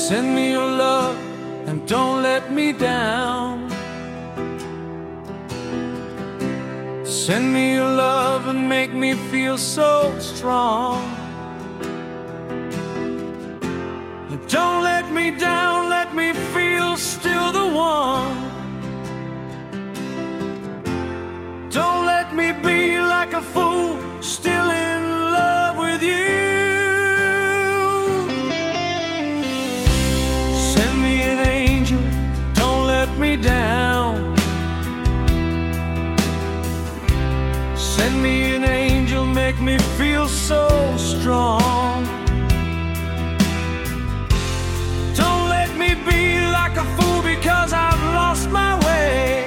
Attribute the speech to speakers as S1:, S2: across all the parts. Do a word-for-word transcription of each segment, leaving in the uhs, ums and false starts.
S1: Send me your love and don't let me down. Send me your love and make me feel so strong. Don't let me down, let me feel still the one. Don't let me be like a fool, still in love with you. Send me an angel, don't let me down. Send me an angel, make me feel so strong. Don't let me be like a fool because I've lost my way.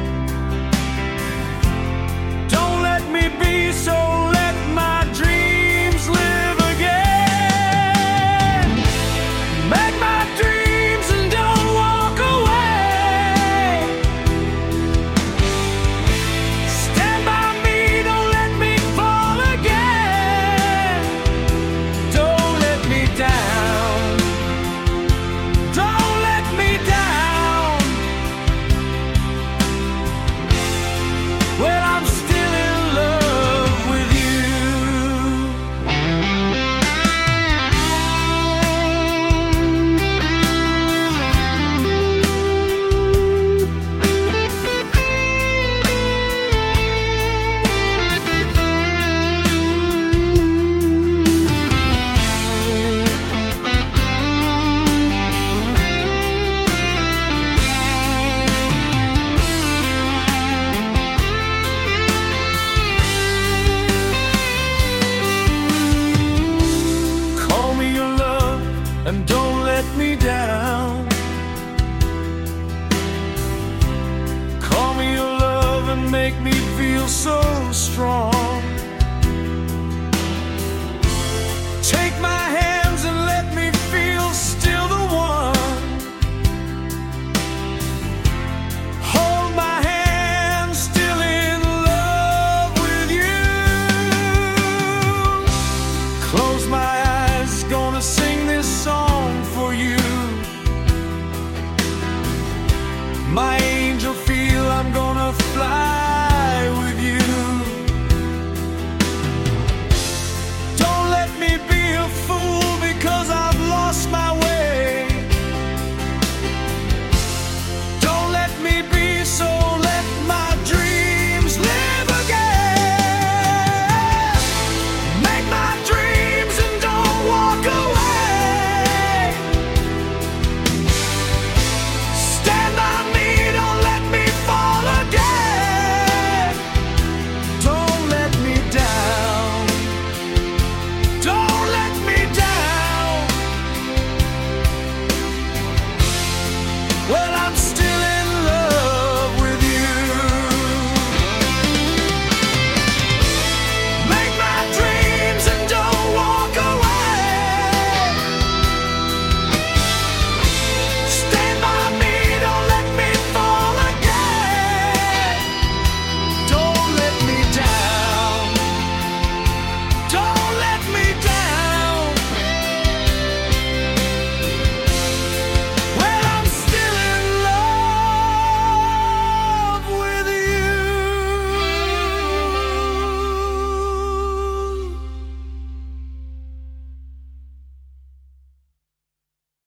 S1: Don't let me be, so let my dreams live again. Make my dreams and don't walk away. Stand by me, don't let me fall again. Don't let me down. Don't let me down. Well, I'm still in love with you. Call me your love and don't let me down. Call me your love and make me feel so strong.